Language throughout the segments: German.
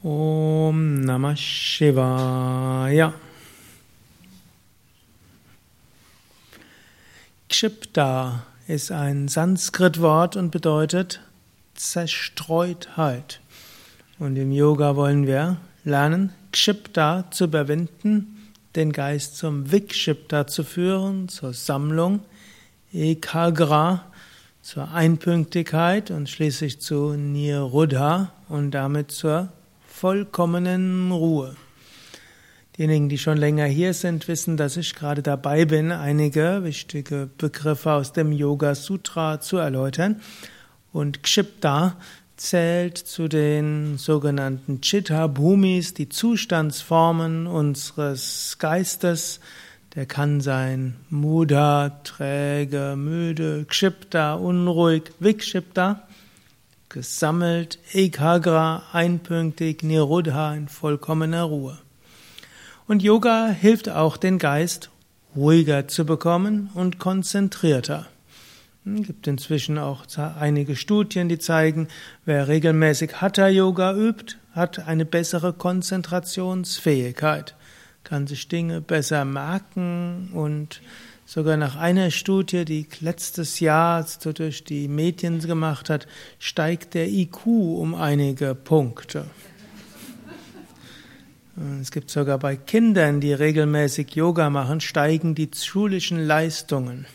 Om Namah Shivaya. Kshipta ist ein Sanskrit-Wort und bedeutet Zerstreutheit. Und im Yoga wollen wir lernen, Kshipta zu überwinden, den Geist zum Vikshipta zu führen, zur Sammlung, Ekagra, zur Einpünktigkeit und schließlich zu Nirodha und damit zur vollkommenen Ruhe. Diejenigen, die schon länger hier sind, wissen, dass ich gerade dabei bin, einige wichtige Begriffe aus dem Yoga Sutra zu erläutern. Und Kshipta zählt zu den sogenannten Chitta Bhumis, die Zustandsformen unseres Geistes. Der kann sein Mudha, träge, müde, Kshipta, unruhig, Vikshipta, gesammelt, Ekagra, einpünktig, Nirodha, in vollkommener Ruhe. Und Yoga hilft auch, den Geist ruhiger zu bekommen und konzentrierter. Es gibt inzwischen auch einige Studien, die zeigen, wer regelmäßig Hatha-Yoga übt, hat eine bessere Konzentrationsfähigkeit, kann sich Dinge besser merken und sogar nach einer Studie, die letztes Jahr so durch die Medien gemacht hat, steigt der IQ um einige Punkte. Es gibt sogar bei Kindern, die regelmäßig Yoga machen, steigen die schulischen Leistungen.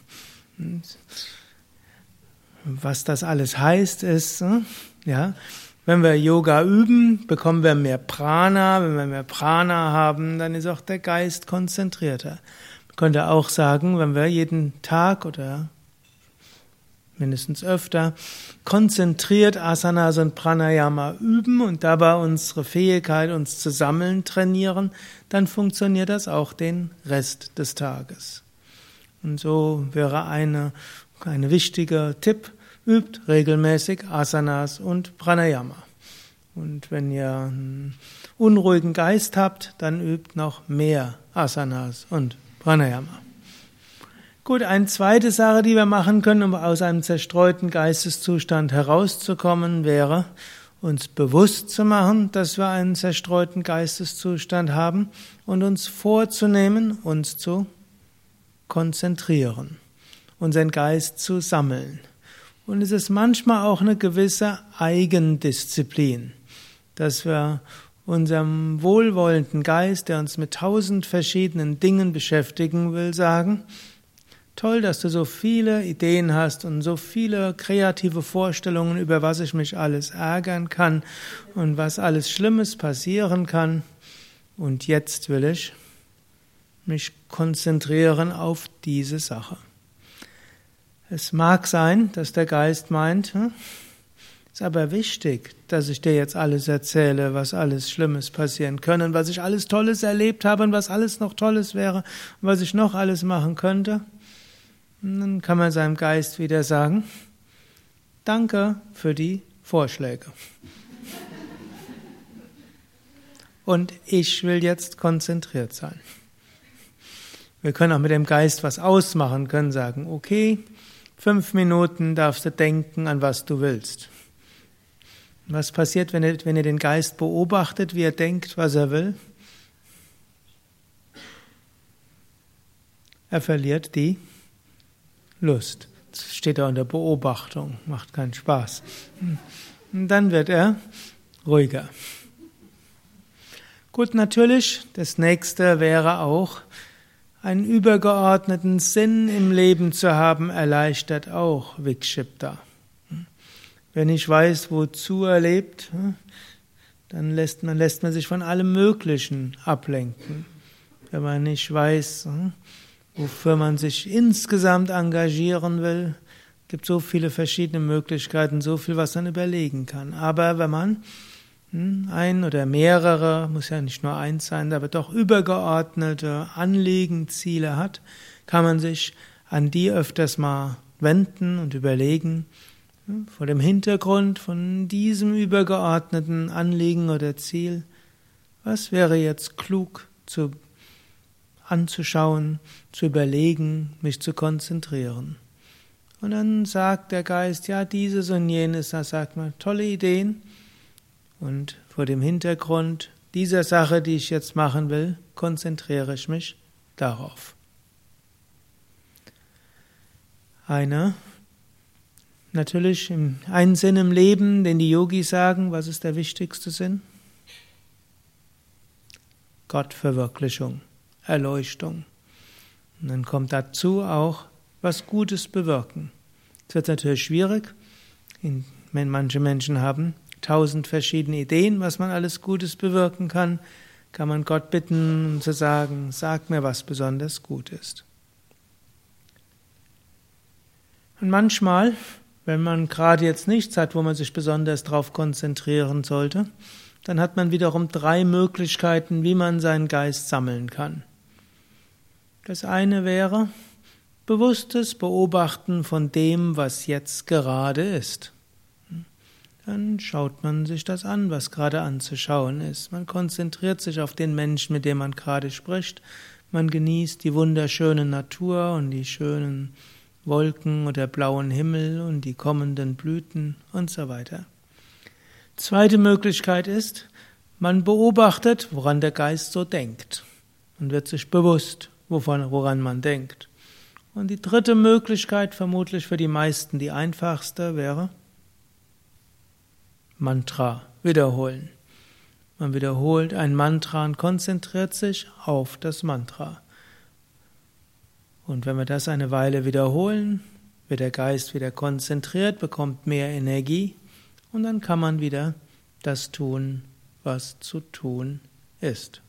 Was das alles heißt, ist, ja, wenn wir Yoga üben, bekommen wir mehr Prana. Wenn wir mehr Prana haben, dann ist auch der Geist konzentrierter. Man könnte auch sagen, wenn wir jeden Tag oder mindestens öfter konzentriert Asanas und Pranayama üben und dabei unsere Fähigkeit, uns zu sammeln, trainieren, dann funktioniert das auch den Rest des Tages. Und so wäre eine wichtige Tipp: übt regelmäßig Asanas und Pranayama. Und wenn ihr einen unruhigen Geist habt, dann übt noch mehr Asanas und Pranayama. Gut, eine zweite Sache, die wir machen können, um aus einem zerstreuten Geisteszustand herauszukommen, wäre, uns bewusst zu machen, dass wir einen zerstreuten Geisteszustand haben und uns vorzunehmen, uns zu konzentrieren, unseren Geist zu sammeln. Und es ist manchmal auch eine gewisse Eigendisziplin, dass wir unserem wohlwollenden Geist, der uns mit 1000 verschiedenen Dingen beschäftigen will, sagen: Toll, dass du so viele Ideen hast und so viele kreative Vorstellungen, über was ich mich alles ärgern kann und was alles Schlimmes passieren kann. Und jetzt will ich mich konzentrieren auf diese Sache. Es mag sein, dass der Geist meint, ist aber wichtig, dass ich dir jetzt alles erzähle, was alles Schlimmes passieren kann und was ich alles Tolles erlebt habe und was alles noch Tolles wäre und was ich noch alles machen könnte. Und dann kann man seinem Geist wieder sagen: Danke für die Vorschläge. Und ich will jetzt konzentriert sein. Wir können auch mit dem Geist was ausmachen, können sagen: Okay, 5 Minuten darfst du denken, an was du willst. Was passiert, wenn ihr den Geist beobachtet, wie er denkt, was er will? Er verliert die Lust. Das steht da unter Beobachtung, macht keinen Spaß. Und dann wird er ruhiger. Gut, natürlich, das nächste wäre auch, einen übergeordneten Sinn im Leben zu haben, erleichtert auch Vikshipta. Wenn ich weiß, wozu er lebt, dann lässt man sich von allem Möglichen ablenken. Wenn man nicht weiß, wofür man sich insgesamt engagieren will, gibt so viele verschiedene Möglichkeiten, so viel, was man überlegen kann. Aber wenn man ein oder mehrere, muss ja nicht nur eins sein, aber doch übergeordnete Anliegen, Ziele hat, kann man sich an die öfters mal wenden und überlegen, vor dem Hintergrund von diesem übergeordneten Anliegen oder Ziel, was wäre jetzt klug anzuschauen, zu überlegen, mich zu konzentrieren. Und dann sagt der Geist, ja, dieses und jenes, da sagt man, tolle Ideen. Und vor dem Hintergrund dieser Sache, die ich jetzt machen will, konzentriere ich mich darauf. Natürlich einen Sinn im Leben, den die Yogis sagen, was ist der wichtigste Sinn? Gottverwirklichung, Erleuchtung. Und dann kommt dazu auch was Gutes bewirken. Es wird natürlich schwierig, wenn manche Menschen haben 1000 verschiedene Ideen, was man alles Gutes bewirken kann man Gott bitten, um zu sagen, sag mir, was besonders gut ist. Und manchmal, wenn man gerade jetzt nichts hat, wo man sich besonders darauf konzentrieren sollte, dann hat man wiederum 3 Möglichkeiten, wie man seinen Geist sammeln kann. Das eine wäre bewusstes Beobachten von dem, was jetzt gerade ist. Dann schaut man sich das an, was gerade anzuschauen ist. Man konzentriert sich auf den Menschen, mit dem man gerade spricht. Man genießt die wunderschöne Natur und die schönen Wolken oder blauen Himmel und die kommenden Blüten und so weiter. Zweite Möglichkeit ist, man beobachtet, woran der Geist so denkt und wird sich bewusst, woran man denkt. Und die dritte Möglichkeit, vermutlich für die meisten die einfachste, wäre Mantra wiederholen. Man wiederholt ein Mantra und konzentriert sich auf das Mantra. Und wenn wir das eine Weile wiederholen, wird der Geist wieder konzentriert, bekommt mehr Energie und dann kann man wieder das tun, was zu tun ist.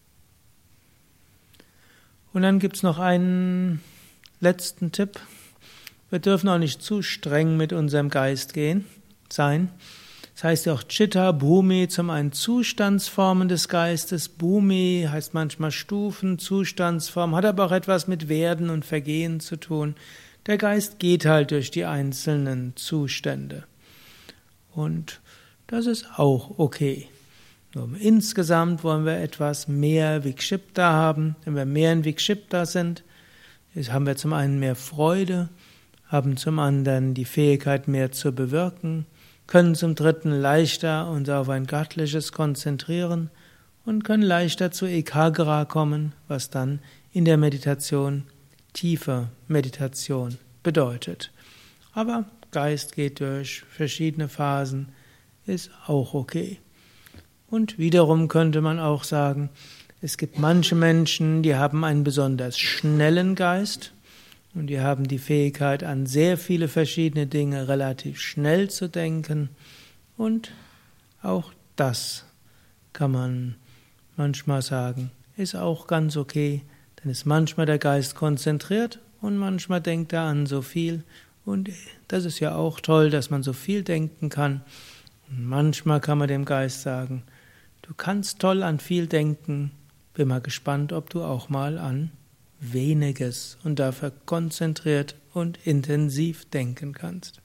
Und dann gibt es noch einen letzten Tipp. Wir dürfen auch nicht zu streng mit unserem Geist sein. Das heißt ja auch Chitta, Bhumi, zum einen Zustandsformen des Geistes. Bhumi heißt manchmal Stufen, Zustandsform, hat aber auch etwas mit Werden und Vergehen zu tun. Der Geist geht halt durch die einzelnen Zustände. Und das ist auch okay. Nur insgesamt wollen wir etwas mehr Vikshipta haben. Wenn wir mehr in Vikshipta sind, haben wir zum einen mehr Freude, haben zum anderen die Fähigkeit, mehr zu bewirken, können zum dritten leichter uns auf ein Göttliches konzentrieren und können leichter zu Ekagra kommen, was dann in der Meditation tiefe Meditation bedeutet. Aber Geist geht durch verschiedene Phasen, ist auch okay. Und wiederum könnte man auch sagen, es gibt manche Menschen, die haben einen besonders schnellen Geist und die haben die Fähigkeit, an sehr viele verschiedene Dinge relativ schnell zu denken. Und auch das kann man manchmal sagen, ist auch ganz okay, dann ist manchmal der Geist konzentriert und manchmal denkt er an so viel. Und das ist ja auch toll, dass man so viel denken kann. Und manchmal kann man dem Geist sagen, du kannst toll an viel denken, bin mal gespannt, ob du auch mal an weniges und dafür konzentriert und intensiv denken kannst.